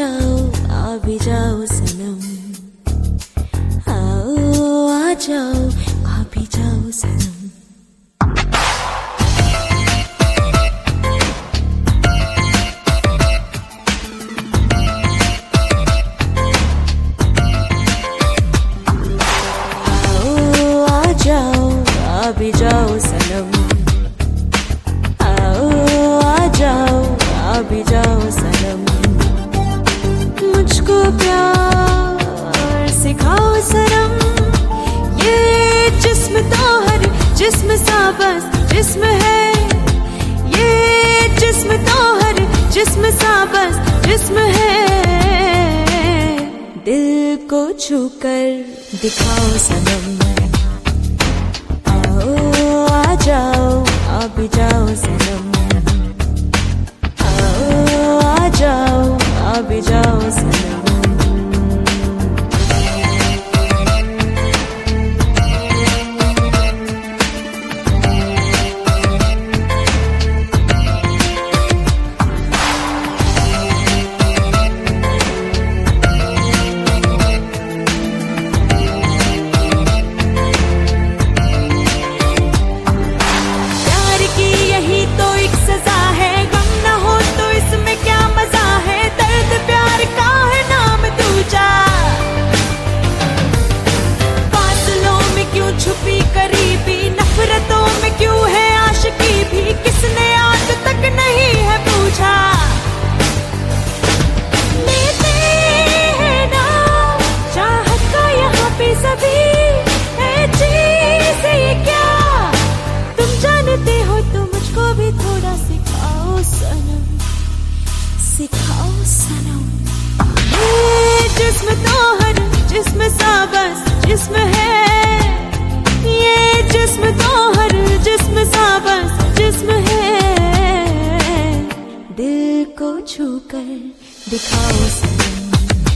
जाओ आ भी जाओ सनम, आओ आ जाओ आ भी जाओ सनम। भी जाओ सनम, आओ आ जाओ आ भी जाओ सनम। मुझको प्यार सिखाओ सनम, ये जिस्म तो हर जिस्म सा बस जिस्म है, ये जिस्म तो हर जिस्म सा बस जिस्म है। दिल को छू कर दिखाओ सनम, आ जाओ आ भी जाओ सनम, आओ आ जाओ आ भी जाओ सनम। सिखाओ सनम, ये जिस्म तो हर जिस्म सा बस जिस्म है, ये जिस्म तो हर जिस्म सा बस जिस्म है। दिल को छू कर दिखाओ सनम,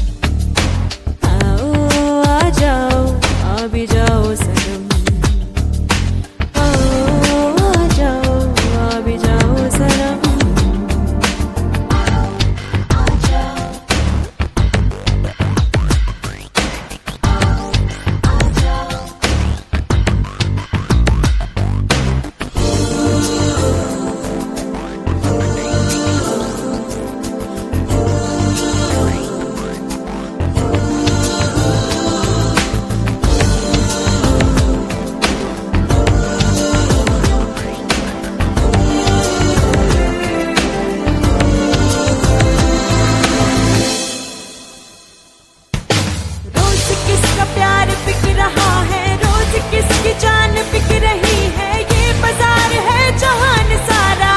आओ आ जाओ आ भी जाओ सनम, आओ आ जाओ आ भी जाओ सनम। जान बिक रही है, ये बाजार है जहान सारा,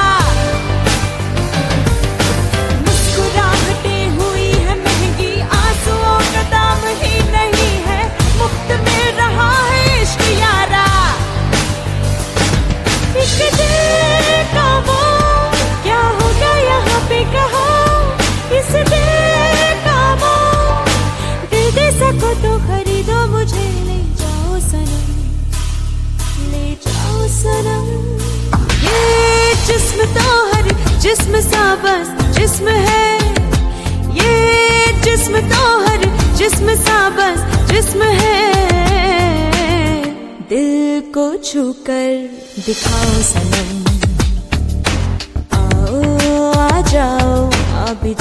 मुस्कुराहटें हुई है महंगी, आंसुओं का दाम ही नहीं है, मुफ्त मिल रहा है इश्क यारा। एक दिल का वो क्या होगा यहाँ पे कहो, इस दिल का वो दिल दे सको तो खरीदो मुझे, ले जाओ सनम ले जाओ सनम। ये जिस्म तो हर जिस्म सा बस जिस्म है, ये जिस्म तो हर जिस्म सा बस जिस्म है। दिल को छू कर दिखाओ सनम, आओ आ जाओ आ भी